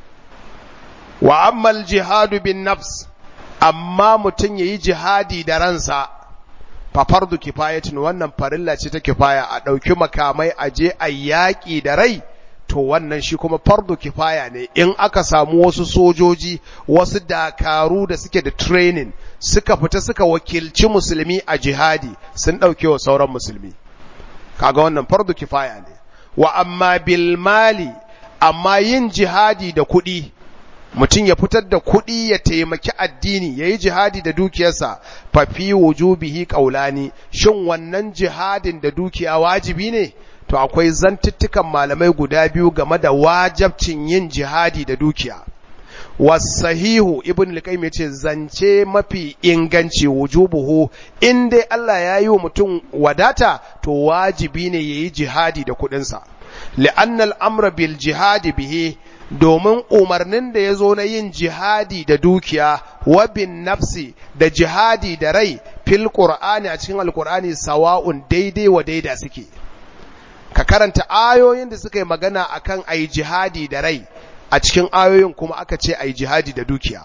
Wa ammal jihadu bin nafs, amma mutum yayi jihadi da ransa, fa fardu kifayatin, wannan farilla ce ta kifaya, a ɗauki makamai a je a yaƙi da rai, to wannan shi kuma fardu kifaya ne. In aka samu wasu sojoji, wasu dakaru da suke da training, suka fita suka wakilci musulmi a jihadi, sun ɗauke wa sauran musulmi, kaga wannan fardu kifaya ne. Wa amma bil mali, amma yin jihadi da kuɗi, mutum ya fitar da kuɗi ya taimaki addini, ya yi jihadi da dukiyarsa, fafi wujubihi qaulani, shin wannan jihadin da dukiya wajibi ne? To akwai zantuttukan malamai guda biyu game da wajabcin yin jihadi da dukiya. Wasahihu, ibn al-qayyim yace zance mafi inganci wujubuhu, in dai Allah ya yi wa mutum wadata, to wajibi ne yayi jihadi da kuɗinsa. Li'anna al-amra bil jihadi bihi, domin umarnin da ya zo na yin jihadi da dukiya, wa bin nafsi, da jihadi da rai, fil qur'ani, a cikin alqur'ani sawa'un, daidai wa daida suke. Ka karanta ayoyin da suka yi magana akan ayi jihadi da rai, a cikin ayoyin kuma aka ce ayi jihadi da dukiya.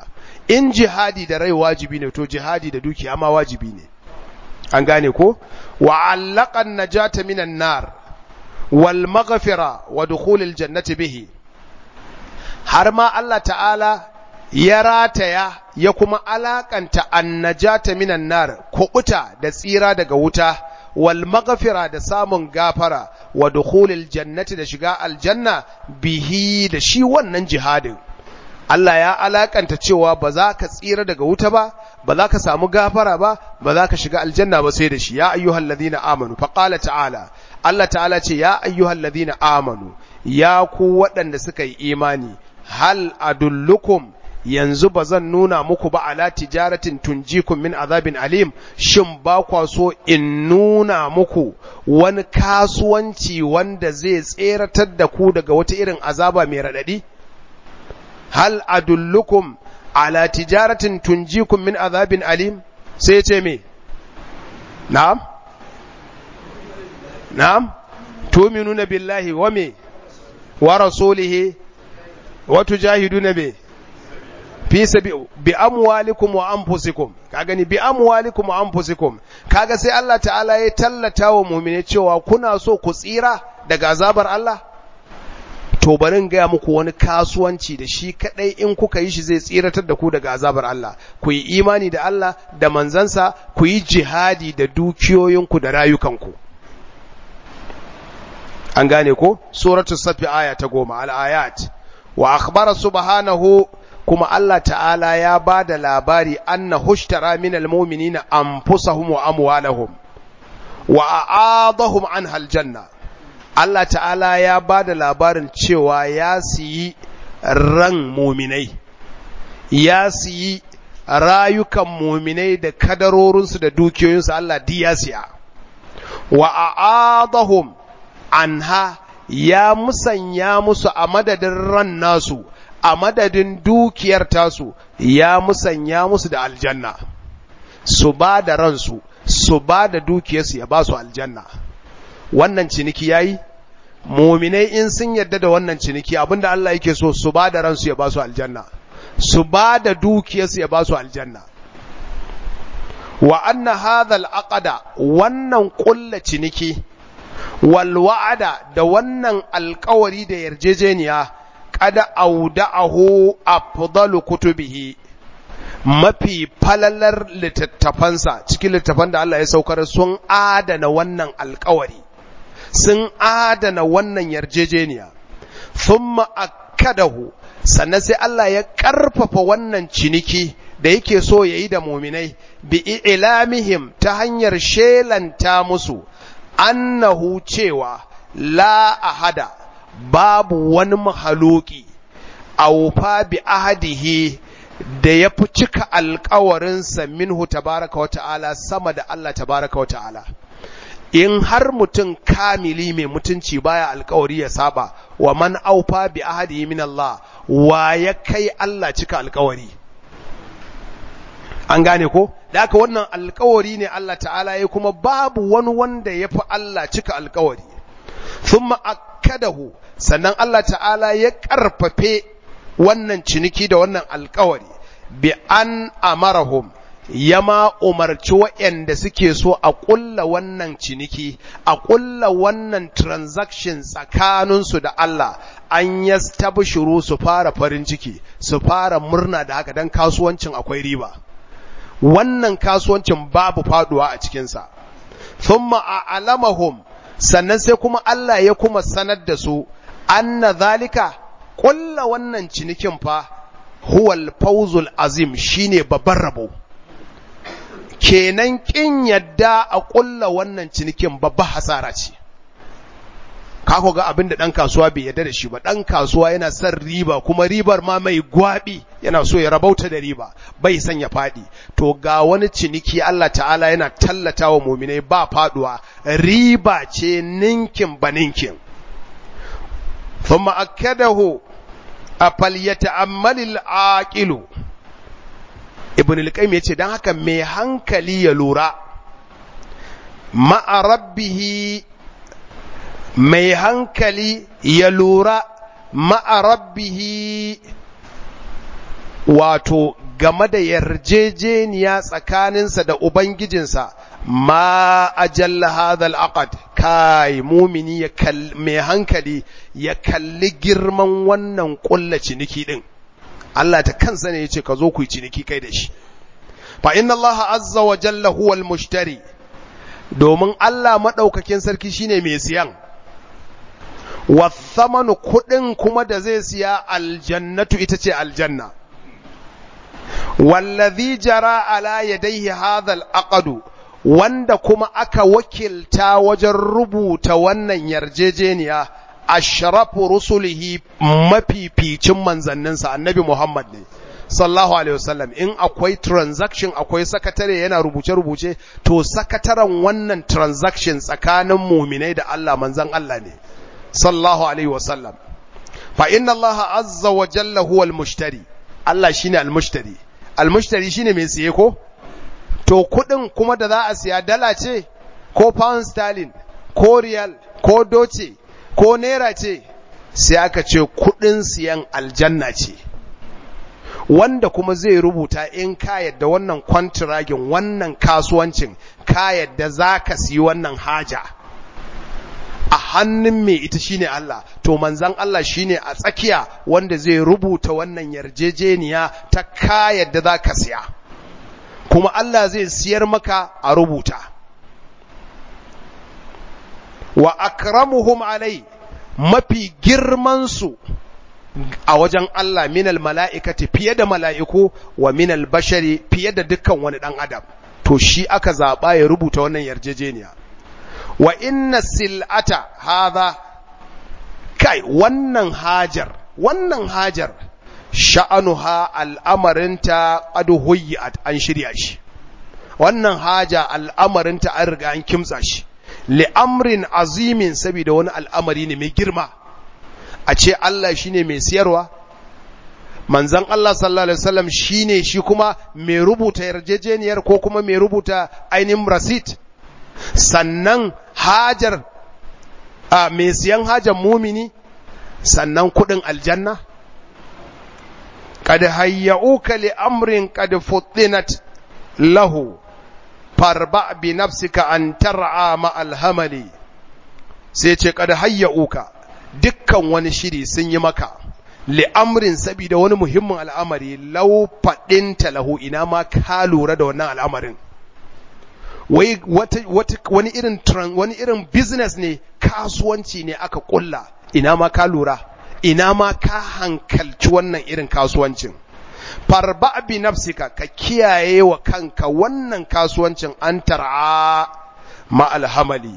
in jihadi da rai wajibi ne to jihadi da dukiya ma wajibi ne. An gane ko? Wa allaqa an-najata minan nar wal maghfira wa dukhulil jannati bihi. Har ma Allah ta'ala ya rataya ya kuma alakanta annajata minan nar, kuɓuta da tsira daga wuta, wal maghfira da samun gafara, wa dukhulil jannati da shiga aljanna bihi da shi wannan jihadin. Allah ya alakanta cewa ba za ka tsira daga wuta ba, ba za ka samu gafara ba, ba za ka shiga aljanna ba sai da shi. Ya ayyuhal ladhina amanu, fa qala ta'ala, Allah ta'ala ce ya ayyuhal ladhina amanu, ya ku waɗanda suka yi imani, hal adullukum, yanzu ba zan nuna muku ba ala tijaratin tunjikum min azabin alim, shin ba kwa so in nuna muku wani kasuwanci wanda zai tseratar da ku daga wata irin azaba mai raɗaɗi? Hal adullukum ala tijaratin tunjikum min azabin alim, sai ce me? Na'am? Na'am? Tuminuna billahi wa me? Wa rasulihi wa tujahiduna be? Bi amwalikum wa anfusikum. Ka gani bi amwalikum wa anfusikum. Kaga sai Allah ta'ala ya tallata wa mu'mine cewa kuna so ku tsira daga azabar Allah? To barin gaya muku wani kasuwanci da shi kadai in kuka yi shi zai tsiratar da ku daga azabar Allah. Ku yi imani da Allah da manzansa, ku yi jihadi da dukiyoyinku da rayukanku. An gane ko? Suratul Safi aya ta 10 al-ayat. Wa akhbara subhanahu, kuma Allah ta'ala ya ba da labari anna hushtara minal mu'minina anfusahum wa amwalahum wa a'adahum anha aljanna. Allah ta'ala ya ba da labarin cewa ya siyi ran mu'minai, ya siyi rayukan mu'minai da kadarorinsu da dukiyoyinsu, Allah di ya siya. Wa a'adahum anha, ya musanya musu a madadin ran nasu, a madadin dukiyar tasu, ya musanya musu da aljanna. Su ba da ransu, su ba da dukiyarsu, ya ba su aljanna. Wannan ciniki yayi? Muminai in sun yarda da wannan ciniki, abinda Allah yake so, su ba da ransu ya ba su aljanna, su ba da dukiyarsu ya ba su aljanna. Wa anna hadhal aqda, wannan kulla ciniki, wal wa'ada da wannan alƙawari da yarjejeniya, kada auda'ahu afdalu kutubihi, mafi falalar littattafansa, cikin littattafan da Allah ya saukar sun adana wannan alƙawari, sun adana wannan yarjejeniya. Thumma akkadahu, sannan sai Allah ya ƙarfafa wannan ciniki da yake so yayi da mu'minai, bi ilamihim, ta hanyar shelanta musu, annahu, cewa la ahada, babu wani mahaluki aufa bi ahadihi da ya fi cika alkawarinsa minhu tabaraka wa ta'ala sama da Allah tabaraka wa ta'ala. In har mutum kamili mai mutunci baya alkawari ya saba, wa man aufa bi ahadihi min Allah, wa ya kai Allah cika alkawari? An gane ko? Da haka wannan alkawari ne Allah ta'ala ya, kuma babu wani wanda ya fi Allah cika alkawari. Thumma akkadahu, sannan Allah ta'ala ya ƙarfafe wannan ciniki da wannan alkawari, bi an amarahum, yama umarci waɗanda suke so a ƙulla wannan ciniki, a ƙulla wannan transaction tsakaninsu da Allah, an yastabshiru, su fara farin ciki, su fara murna da haka, dan kasuwancin akwai riba. Wannan kasuwancin babu faduwa a cikinsa. Thumma a'lamahum, sannan sai kuma Allah ya kuma sanar da su, anna zalika, ƙulla wannan cinikin fa, huwal fawzul azim, shine babban rabo. Kenan kin yadda a ƙulla wannan cinikin babba hasara ce. Kako ga abin da ɗan kasuwa bai yadda da shi ba, ɗan kasuwa yana son riba, kuma ribar ma mai gwaɓi, yana so ya rabauta da riba, bai son ya faɗi. To ga wani ciniki Allah ta'ala yana tallata wa muminai ba faɗuwa, riba ce ninkin ba ninkin. Thumma akkadahu afalyata'ammalil aqilu. Ibn al-Qayyim yace dan haka mai hankali ya lura, ma'a rabbihi, mai hankali ya lura, ma'a rabbihi, wato game da yarjejeniya tsakaninsa da ubangijinsa ma ajalla hadhal aqd kai mumini mai hankali ya kalli girman wannan kulla ciniki din Allah ta kansa ne yace ka zo ku yi ciniki kai da shi fa inna Allah azza wa jalla huwal mushtari domin Allah madaukakin sarki shine mai siyan wa thamanu kudin kuma da zai siya aljannatu ita ce aljanna wallazi jara ala yadayhi hadha alaqd wanda kuma aka wakilta wajen rubuta wannan yarjejeniya ashrafu rusulihi mafificin manzanninsa annabi Muhammad ne sallallahu alaihi wasallam in akwai transaction akwai sakatare yana rubuce to sakataren wannan transaction tsakanin mu'minai da Allah manzan Allah ne sallallahu alaihi wasallam fa inna Allah azza wa jalla huwa al-mushtari Allah shine al-mushtari al-mushtari shine mai siye ko to kudin kuma da za a siya dala ce ko pound sterling ko riyal ko doce ko naira ce sai aka ce kudin siyan aljanna ce wanda kuma zai rubuta in ka yadda wannan kwantiragin wannan kasuwancin ka yadda zaka siyi wannan haja a hannun mai ita shine Allah to manzon Allah shine a tsakiya wanda zai rubuta wannan yarjejeniya ta ka yadda zaka siya kuma Allah zai siyar maka a rubuta wa akramuhum alai mafi girman su a wajen Allah minal mala'ikati fiye da mala'iku wa minal bashari fiye da dukkan wani dan adam to shi aka zaba ya rubuta wannan yarjejeniya wa inna sil'ata hadha kai wannan hajar sha'anuha al'amarinta qad huyyat an shirya shi wannan haja al'amarinta an riga an kimtsa shi li'amrin azimin saboda wani al'amari ne mai girma a ce Allah shine mai siyarwa manzon Allah sallallahu alaihi wasallam shine shi kuma mai rubuta yarjejeniyar ko kuma mai rubuta ainihin receipt sannan hajar mai siyan hajar mumini sannan kudin aljanna qad hayyauka li amrin qad futtinat lahu farba bi nafsika an tar'a ma alhamali sai ce qad hayyauka dukkan wani shiri sun yi maka li amrin sabida wani muhimmin al'amari law fadinta lahu ina ma ka lura da wannan al'amarin wai wani irin business ne kasuwanci ne aka kulla ina ma ka lura ina ma ka hankalci wannan irin kasuwancin farba bi nafsika ka kiyaye wa kanka wannan kasuwancin an tar'a ma alhamali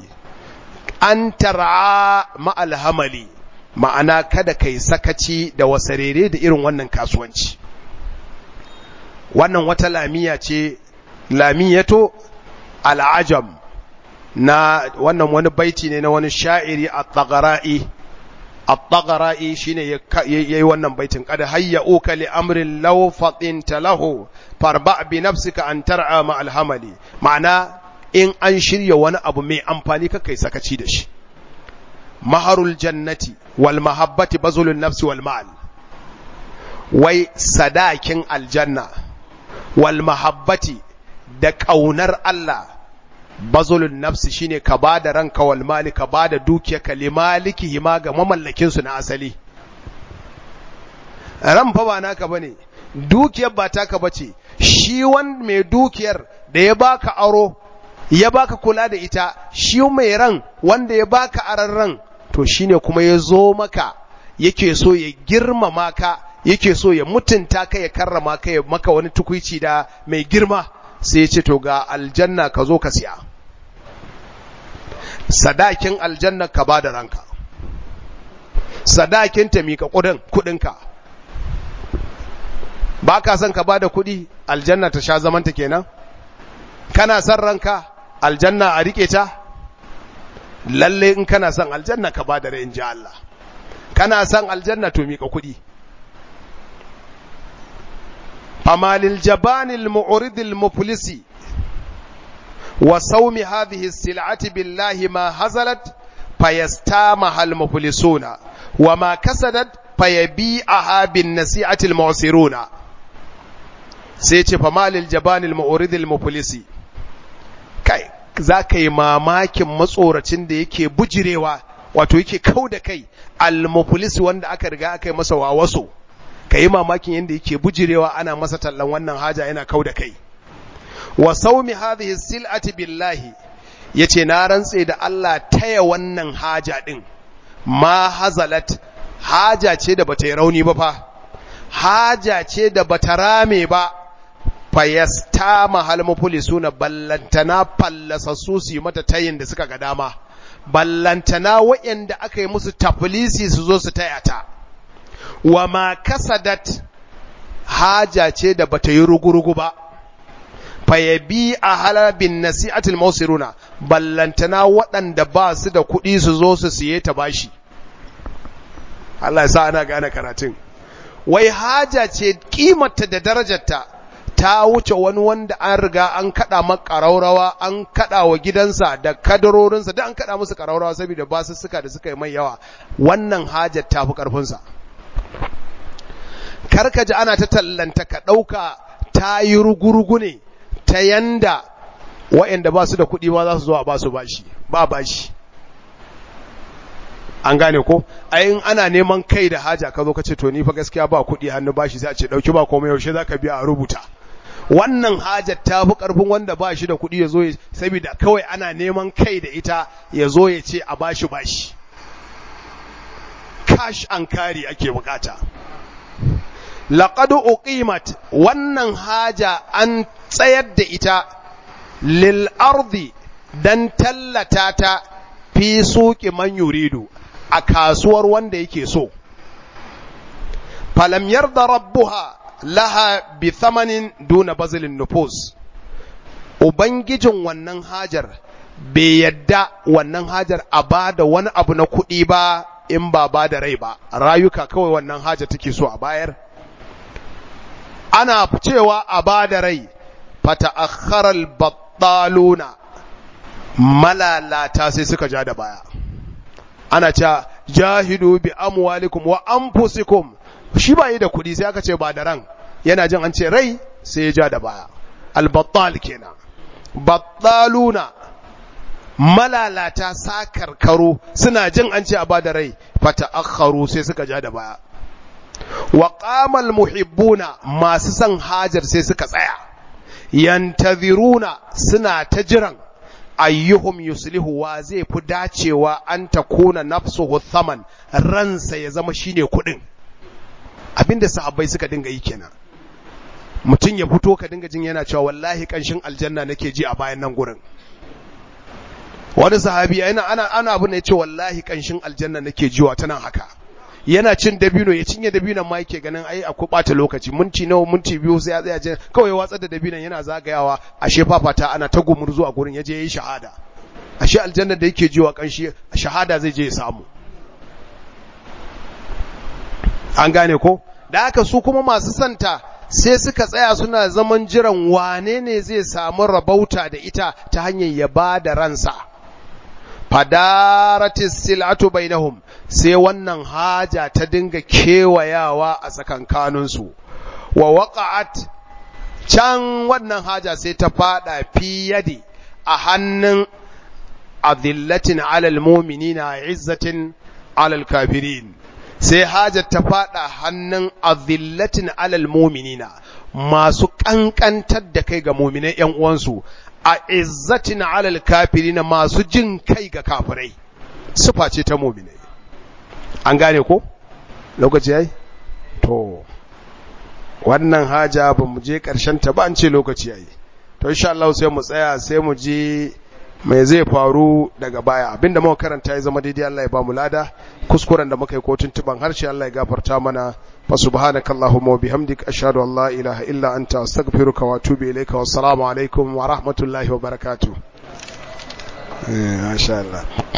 ma'ana kada kai sakaci da wasarere da irin wannan kasuwanci wannan wata lamiya ce lamiyato al'ajam na wannan wani baiti ne na wani sha'iri at-taghara'i shine yayi wannan baitin kada hayyauka li amrin law fatinta lahu farba bi nafsika an tar'a ma alhamali ma'ana in an shirya wani abu mai amfani kai sakaci da shi maharul jannati wal mahabbati bazulun nafsi wal ma'al wai sadakin aljanna wal mahabbati da kaunar Allah bazulun nafsi shine ka bada ranka wal mali ka bada dukiyarka limaliki hima ga mamallakin su na asali ran fa ba naka bane dukiyar ba taka bace shi wanda mai dukiyar da ya baka aro ya baka kula da ita shi mai ran wanda ya baka aran ran to shine kuma ya zo maka yake so ya girmama ka yake so ya mutunta ka ya karrama ka ya maka wani tukuici da mai girma sai ya ce to ga aljanna ka zo ka siya sadakin aljanna ka bada ranka sadakin ta mika kudinka ba ka son ka bada kudi aljanna ta sha zamanta kenan kana son ranka aljanna a rike ta lalle in kana son aljanna ka bada rai in ji Allah kana son aljanna to mika kudi amalil jabanil mu'ridil muflisi wa sawmi hadhihi as-sil'ati billahi ma hazalat fayastamaha al-muflisuna wa ma kasadat fayabi'aha bin nasi'ati al-mu'siruna sai ce fa malil jabanil mu'ridil muflisi, kai za ka yi mamakin matsoracin da yake bujirewa, wato yake kau da kai, al-muflisi wanda aka riga aka yi masa wawaso, ka yi mamakin yadda yake bujirewa ana masa tallan wannan haja yana kau da kai. Wa saumi hadhihi sil'ati billahi, yace na rantse da Allah taya wannan haja din ma hazalat, haja ce da bata yi rauni ba fa, haja ce da bata rame ba, fayasta mahal mufulisuna, ballantana fallasassu su yi mata tayin da suka ga dama, ballantana waɗanda aka yi musu tafilisi su zo su taya ta. Wa ma kasadat, haja ce da bata yi rugurugu ba, fayabi a halabin nasi'atul mausiruna, ballantana waɗanda ba su da kuɗi su zo su siye ta bashi. Allah ya sa ana gane karatun. Wai haja ce kimarta da darajarta ta wuce wani wanda an riga an kada maka ƙaraurawa, an kada wa gidansa da kadarorinsa da an kada musu ƙaraurawa saboda basussuka da suka yi mai yawa. Wannan hajar ta fi ƙarfinsa. Karka ji ana ta tallanta ka ɗauka ta yi rugurugu ne ta yanda waɗanda ba su da kuɗi ba za su zo a ba su bashi, ba bashi. An gane ko? Ayin ana neman kai da haja ka zo ka ce to ni fa gaskiya ba kuɗi hannu bashi, sai a ce ɗauki ba komai, yaushe za ka biya a rubuta. Wannan hajar ta fi ƙarfin wanda ba shi da kuɗi ya zo, saboda kawai ana neman kai da ita ya zo ya ce a bashi bashi. Cash and carry ake bukata. Laqad uqimat, wannan haja an tsayar da ita lil ardi dan tallata ta fi suqi man yuridu, a kasuwar wanda yake so. Falam yarda rabbuha laha bi thamanin duna bazilin nufus, ubangijin wannan hajar bai yadda wannan hajar a bada wani abu na kuɗi ba in ba da rai ba, rayuka kawai wannan hajar take so a bayar. Ana cewa a bada rai, fata'akhkhara al-battaluna, malalata sai suka ja da baya. Ana cewa jahidu bi amwalikum wa anfusikum, shi ba yi da kuɗi sai aka ce ba da ran, yana jin an ce rai sai ya ja da baya. Al-battal kenan. Battaluna, malalata sakarkaro suna jin an ce a ba da rai, fata'akhkharu sai suka ja da baya. Wa qamal muhibbuna, masu son hajar sai suka tsaya, yantaziruna, suna ta jiran ayyuhum yuslihu, wa zai fi dacewa an takuna nafsuhu thaman, ransa ya zama shine kudin. Abinda sahabbai suka dinga yi kenan. Mutun ya fito ka dinga jin yana cewa wallahi kanshin aljanna nake ji a bayan nan gurin. Wani sahabi ana abu ne ya ce wallahi kanshin aljanna nake jiwa ta nan haka. Yana cin dabino, ya cinye dabinon ma yake ganin ai akwai bata lokaci, minti nawa, minti biyu sai ya tsaya kawai watsar da dabinon yana zagayawa, ashe fafata ana ta gumurzu a gurin, yaje yayi shahada. Ashe aljanna da yake jiwa kanshi shahada zai je ya samu. An gane ko? Da haka su kuma masu santa sai suka tsaya suna zaman jiran wane ne zai samu rabauta da ita ta hanyar ya bada ransa. Fadaratis sil'atu bainahum, sai wannan haja ta dinga kewayawa a tsakankaninsu. Wa waqa'at, can wannan haja sai ta fada fi yadi, a hannun adillatin alal mu'minina izzatin alal kafirin. Sai hajar ta fada hannun adillatin alal mu'minina, masu kankantar da kai ga mu'minai ƴan uwansu, a izzatin alal kafirina, masu jin kai ga kafirai. Sifa ce ta mu'minai. An gane ko? Lokaci yayi? To wannan haja ba mu je karshen ta ba, an ce lokaci yayi. To insha Allah sai mu tsaya, sai mu ji mai zai faru daga baya. Abinda muka karanta ya zama daidai, Allah ya ba mu lada. Kuskuren da muka yi ko tuntuban harshe, Allah ya gafarta mana. Fa subhanakallahumma wa bihamdika, ashhadu an la ilaha illa anta, astaghfiruka wa atubu ilayka. Wassalamu alaikum wa rahmatullahi wa barakatuh. Masha Allah.